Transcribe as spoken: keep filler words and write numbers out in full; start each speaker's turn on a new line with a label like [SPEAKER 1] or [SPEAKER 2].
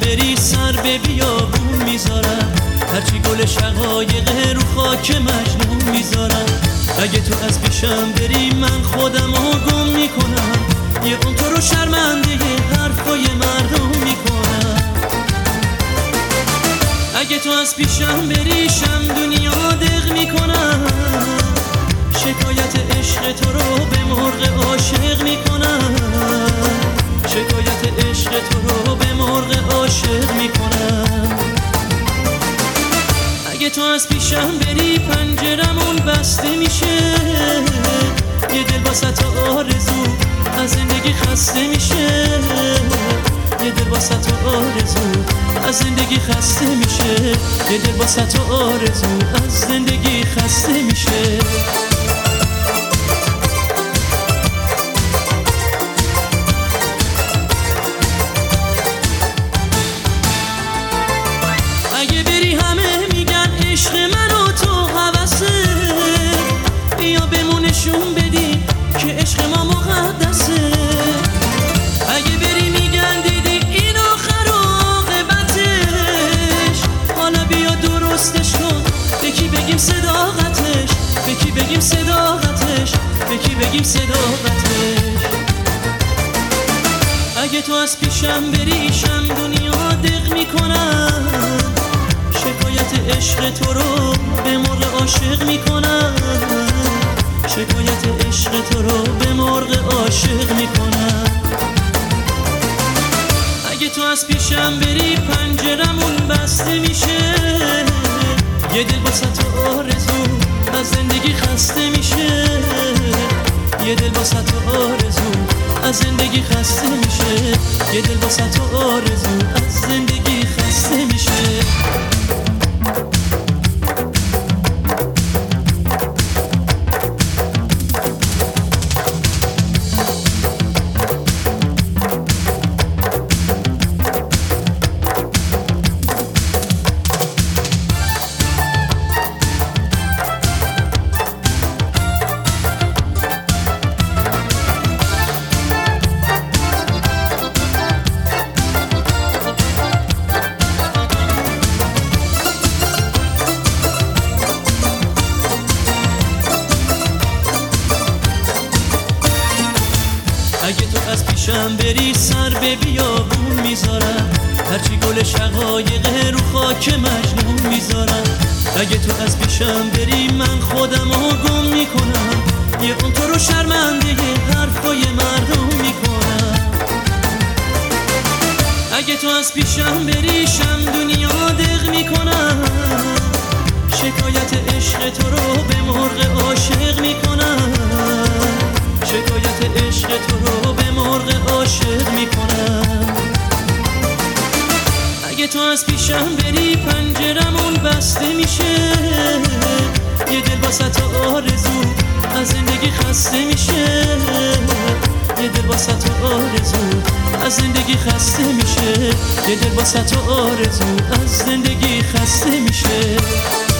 [SPEAKER 1] بری سر به بیابون میذارم، هرچی گل شقایق رو خاک مجنون میذارم. اگه تو از پیشم بری من خودم رو گم میکنم، یه اون تو رو شرمنده حرفای مردم میکنم. اگه تو از پیشم بری شم دنیا دق میکنم، شکایت عشق تو رو به مرغ عاشق میکنم، شکایت عشق تو رو به مرغ عاشق میکنم. اگه تو از پیشم بری پنجرمون بسته میشه، یه دل واسه آرزو از زندگی خسته میشه، یه دل واسه آرزو از زندگی خسته میشه، یه دل واسه آرزو از زندگی خسته میشه. اگه بری همه میگن عشق منو تو هوسه، بیا بهمون نشون بدی که عشق ما مقدسه. اگه بری میگن دیدی این آخر عاقبتش، حالا بیا درستش کن، به کی بگیم صداقتش، به کی بگیم صداقتش، به کی بگیم صداقتش. اگه تو از پیشم بری شم دنیا دق میکنم، شکایت عشق تو رو به مرغ عاشق میکنم، شکایت عشق تو رو به مرغ عاشق میکنم. اگه تو از پیشم بری پنجرمون بسته میشه، یه دل واسه تو آرزو از زندگی خسته میشه، یه دل واسه تو آرزو از زندگی خسته میشه، یه دل واسه تو آرزو از زندگی خسته میشه. اگه تو از پیشم بری سر به بیابون میذارم، هرچی گل شقایق رو خاک مجنون میذارم. اگه تو از پیشم بری من خودم رو گم میکنم، یه اون تو رو شرمنده حرفای مردم میکنم. اگه تو از پیشم بری شم دنیا دق میکنم، شکایت عشق تو رو به مرغ عاشق میکنم، شکایت عشق تو رو به مرغ عاشق میکنم. اگه تو از پیشم بری پنجرمون بسته میشه، یه دل واسه آرزو از زندگی خسته میشه، یه دل واسه آرزو از زندگی خسته میشه، یه دل واسه آرزو از زندگی خسته میشه.